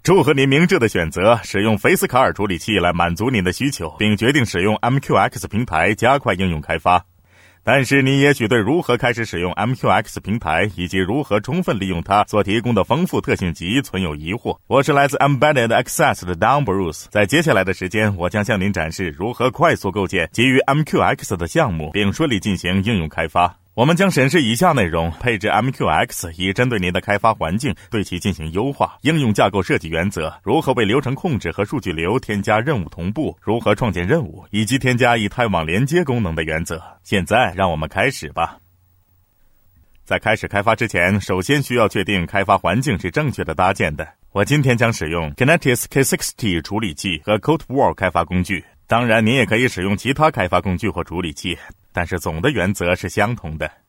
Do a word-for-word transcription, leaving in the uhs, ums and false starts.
祝贺您明智的选择，使用菲斯卡尔处理器来满足您的需求，并决定使用 M Q X 平台加快应用开发。但是你也许对如何开始使用 M Q X 平台以及如何充分利用它所提供的丰富特性集存有疑惑。我是来自 Embedded Access 的 Don Bruce， 在接下来的时间，我将向您展示如何快速构建基于 M Q X 的项目，并顺利进行应用开发。我们将审视以下内容：配置 M Q X 以针对您的开发环境对其进行优化，应用架构设计原则，如何为流程控制和数据流添加任务同步，如何创建任务，以及添加以太网连接功能的原则。现在让我们开始吧。在开始开发之前，首先需要确定开发环境是正确的搭建的。我今天将使用 Kinetis K六十 处理器和 CodeWall 开发工具，当然您也可以使用其他开发工具或处理器，但是总的原则是相同的。